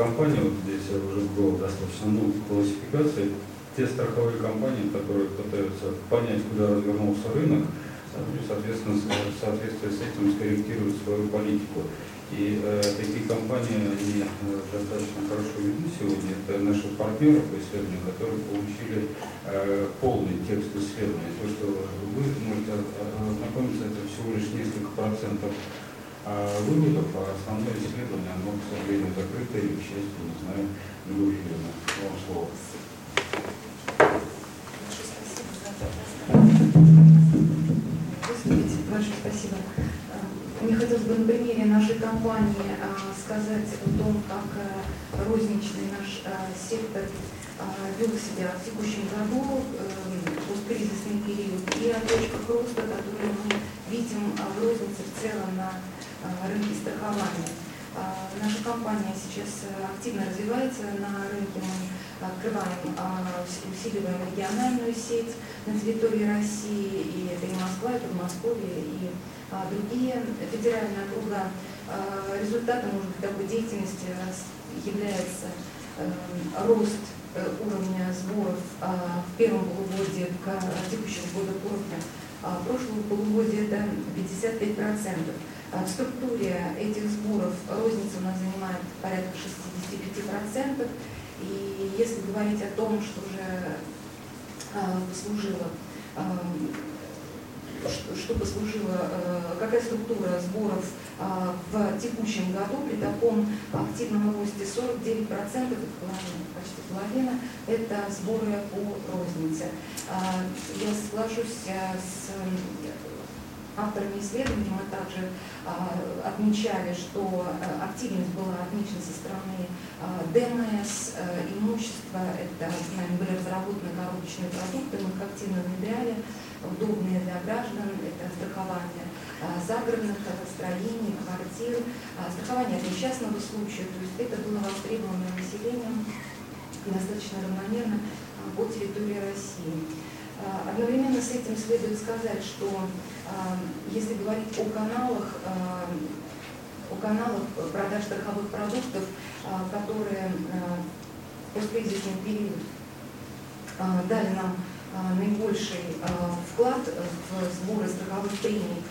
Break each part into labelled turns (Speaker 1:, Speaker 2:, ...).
Speaker 1: компании, вот здесь уже было достаточно много классификаций, те страховые компании, которые пытаются понять, куда развернулся рынок, и, соответственно, в соответствии с этим скорректируют свою политику. И такие компании, они достаточно хорошо видны сегодня. Это наши партнеры по исследованию, которые получили полный текст исследования. То, что вы можете ознакомиться, это всего лишь несколько процентов выводов, а основное исследование, оно, к сожалению, закрыто или, к счастью, не знаю, не выявлено. Вам слово.
Speaker 2: Большое спасибо. Мне хотелось бы на примере нашей компании сказать о том, как розничный наш сектор вел себя в текущем году, посткризисный период, и о точках роста, которые мы видим в рознице в целом на рынке страхования. Наша компания сейчас активно развивается на рынке. Мы открываем, усиливаем региональную сеть на территории России, и это и Москва, и Подмосковье, и другие федеральные округа. Результатом, может быть, такой деятельности является рост уровня сборов в первом полугодии текущего года против прошлого полугодия это 55%. В структуре этих сборов розница у нас занимает порядка 65%. И если говорить о том, что уже послужило, какая структура сборов в текущем году при таком активном росте 49%, почти половина, это сборы по рознице. Я соглашусь с авторами исследования, мы также отмечали, что активность была отмечена со стороны ДМС, имущества, это были разработаны коробочные продукты, мы их активно внедряли, удобные для граждан, это страхование загородных строений, квартир, страхование от несчастного случая, то есть это было востребовано населением достаточно равномерно по территории России. Одновременно с этим следует сказать, что если говорить о каналах продаж страховых продуктов, которые в посткризисный период дали нам наибольший вклад в сборы страховых премий,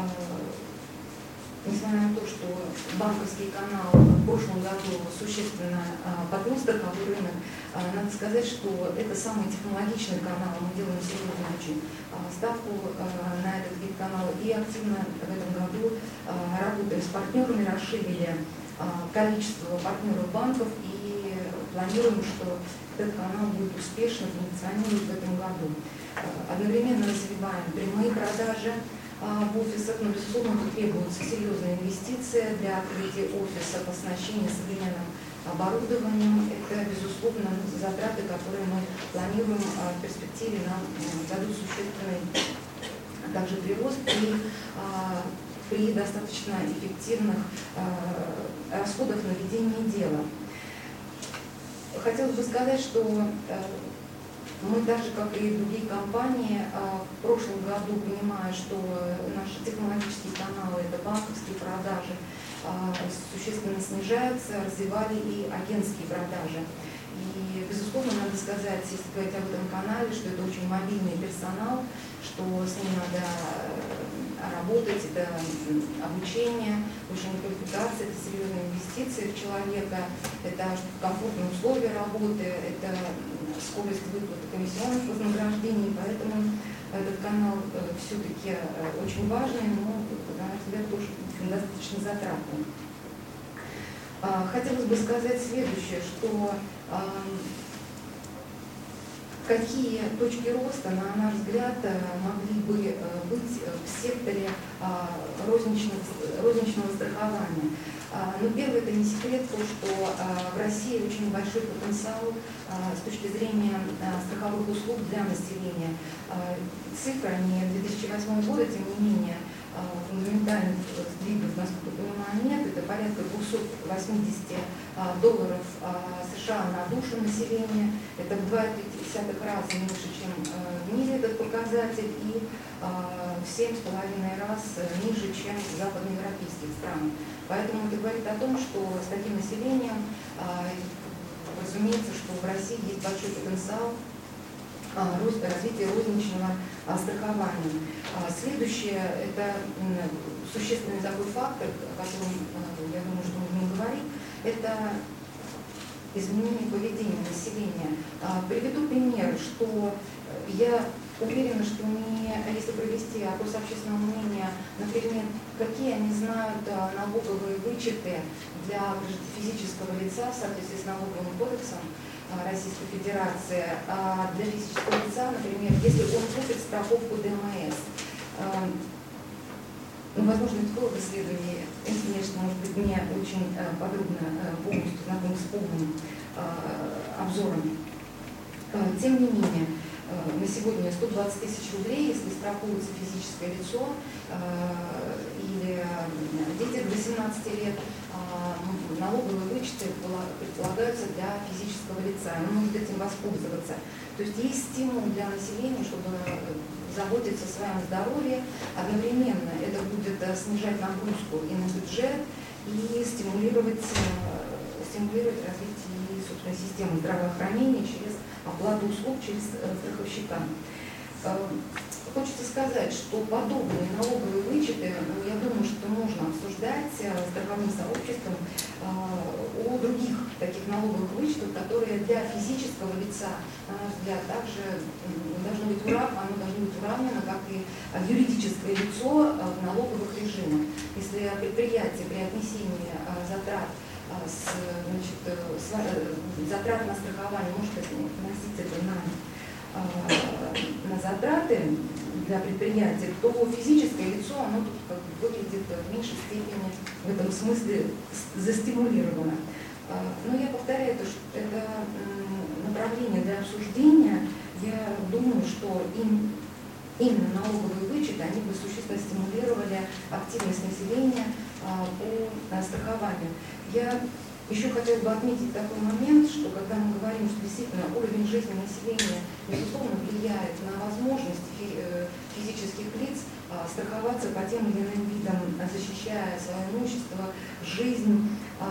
Speaker 2: несмотря на то, что банковский канал в прошлом году существенно поднял страховой рынок, надо сказать, что это самый технологичный канал. Мы делаем серьезную очень ставку на этот вид канала и активно в этом году работаем с партнерами, расширили количество партнеров банков и планируем, что этот канал будет успешно функционировать в этом году. Одновременно развиваем прямые продажи в офисах, но, безусловно, тут требуются серьезные инвестиции для открытия офисов, оснащения современным оборудованием. Это, безусловно, затраты, которые мы планируем в перспективе нам дадут существенный также прирост при достаточно эффективных расходах на ведение дела. Хотелось бы сказать, что мы, так же, как и другие компании, в прошлом году, понимая, что наши технологические каналы, это банковские продажи, существенно снижаются, развивали и агентские продажи. И, безусловно, надо сказать, если говорить об этом канале, что это очень мобильный персонал, что с ним надо работать, это обучение, повышение квалификации, это серьезные инвестиции в человека, это комфортные условия работы, это скорость выплаты комиссионных вознаграждений, поэтому этот канал все-таки очень важный, но, на мой взгляд, тоже достаточно затратный. Хотелось бы сказать следующее, что какие точки роста, на наш взгляд, могли бы быть в секторе розничного страхования. Ну, первое, это не секрет, то, что в России очень большой потенциал с точки зрения страховых услуг для населения. Цифра не 2008 года, тем не менее, фундаментальных сдвигов, насколько я понимаю, нет. Это порядка $280 США на душу населения. Это в 2,3 раза меньше, чем в мире этот показатель, и в 7,5 раз ниже, чем в западноевропейских странах. Поэтому это говорит о том, что с таким населением, разумеется, что в России есть большой потенциал развития розничного страхования. Следующее – это существенный такой фактор, о котором, я думаю, что нужно говорить, это изменение поведения населения. Приведу пример, что я уверена, что если провести опрос общественного мнения, например, какие они знают налоговые вычеты для физического лица в соответствии с налоговым кодексом Российской Федерации, а для физического лица, например, если он купит страховку ДМС, возможно, это было исследование, конечно, может быть, не очень подробно, полностью знаком с полным обзором. Тем не менее, на сегодня 120 тысяч рублей, если страхуется физическое лицо или дети до 18 лет, налоговые вычеты предполагаются для физического лица, он может этим воспользоваться. То есть есть стимул для населения, чтобы заботиться о своем здоровье. Одновременно это будет снижать нагрузку и на бюджет, и стимулировать развитие собственной системы здравоохранения через оплату услуг через страховщика. Хочется сказать, что подобные налоговые вычеты, я думаю, что нужно обсуждать с страховым сообществом о других таких налоговых вычетах, которые для физического лица, на наш взгляд, также должно быть уравнено, как и юридическое лицо в налоговых режимах. Если предприятие при отнесении затрат затрат на страхование может относить это на затраты для предприятия, то физическое лицо, оно тут как бы выглядит в меньшей степени в этом смысле застимулировано. Но я повторяю, это направление для обсуждения. Я думаю, что именно налоговые вычеты, они бы существенно стимулировали активность населения по страхованию. Я еще хотела бы отметить такой момент, что когда мы говорим, что действительно уровень жизни населения безусловно влияет на возможность физических лиц страховаться по тем или иным видам, защищая свое имущество, жизнь,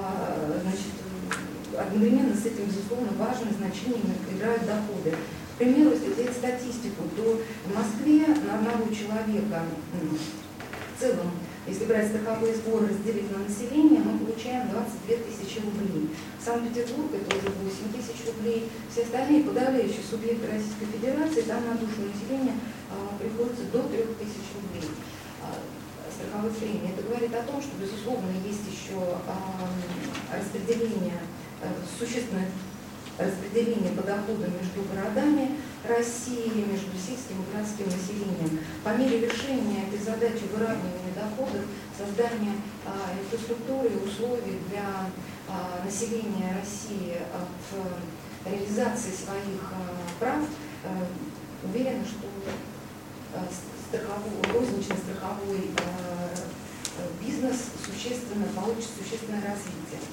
Speaker 2: одновременно с этим, безусловно, важное значение играют доходы. К примеру, если взять статистику, то в Москве на одного человека в целом, если брать страховые сборы, разделить на население, мы получаем 22 тысячи рублей. Санкт-Петербург это уже 8 тысяч рублей. Все остальные подавляющие субъекты Российской Федерации, там на душу населения приходится до 3 тысяч рублей страховых премий. Это говорит о том, что, безусловно, есть еще существенное распределение по доходам между городами России, между сельским и городским населением. По мере решения этой задачи выравнивания доходов, создания инфраструктуры и условий для населения России в реализации своих прав, уверена, что розничный страховой бизнес получит существенное развитие.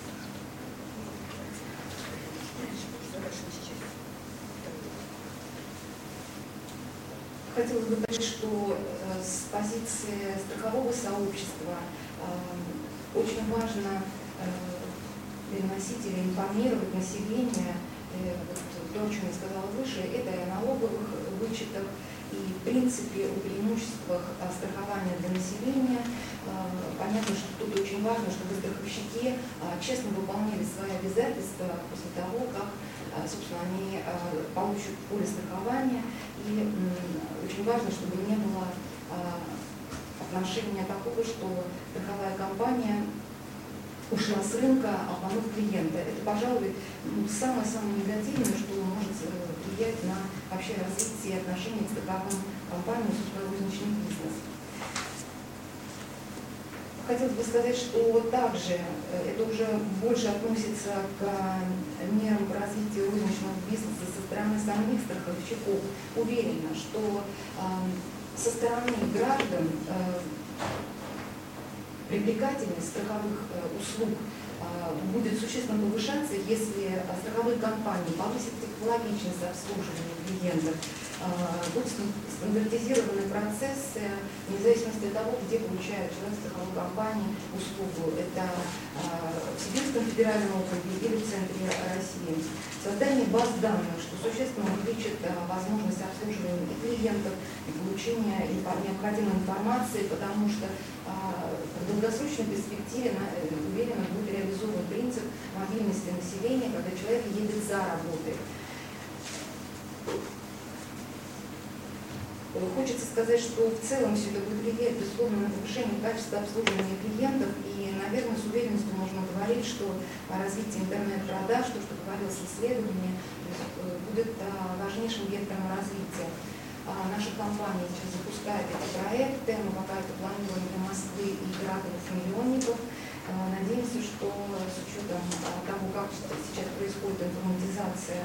Speaker 2: Хотелось бы сказать, что с позиции страхового сообщества очень важно переносить или информировать население, то, о чем я сказала выше, это и о налоговых вычетах, и в принципе о преимуществах страхования для населения. Понятно, что тут очень важно, чтобы страховщики честно выполняли свои обязательства после того, как, собственно, они получат поле страхования. И очень важно, чтобы не было отношения такого, что страховая компания ушла с рынка, обманув клиента. Это, пожалуй, самое-самое негативное, что может влиять на вообще развитие отношений к страховым компаниям, собственно, розничный бизнес. Хотелось бы сказать, что также это уже больше относится к мерам по развитию розничного бизнеса со стороны самих страховщиков. Уверена, что со стороны граждан привлекательность страховых услуг будет существенно повышаться, если страховые компании повысят технологичность обслуживания клиентов, будут стандартизированы процессы, вне зависимости от того, где получает член страховой компании услугу. Это в Сибирском федеральном округе или в центре России. Создание баз данных, что существенно увеличит возможность обслуживания и клиентов, и получения необходимой информации, потому что в долгосрочной перспективе, уверенно, будет реализован принцип мобильности населения, когда человек едет за работой. Хочется сказать, что в целом все это будет влиять, безусловно, на повышение качества обслуживания клиентов, и, наверное, с уверенностью можно говорить, что развитие интернет-продаж, то, что говорилось в исследовании, будет важнейшим вектором развития. Наша компания сейчас запускает эти проекты, мы пока это планируем для Москвы и городов-миллионников. Надеемся, что с учетом того, как сейчас происходит информатизация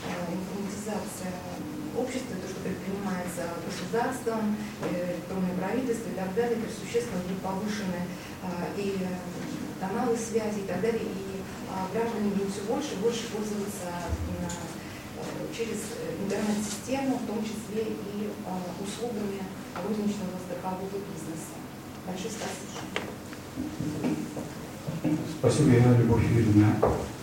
Speaker 2: общества, то, что предпринимается государством, электронное правительство и так далее, то существенно будут повышены и каналы связи и так далее, и граждане будут все больше и больше пользоваться через интернет-систему, в том числе и услугами розничного страхового бизнеса. Большое спасибо.
Speaker 1: Спасибо, Любовь Юрьевна.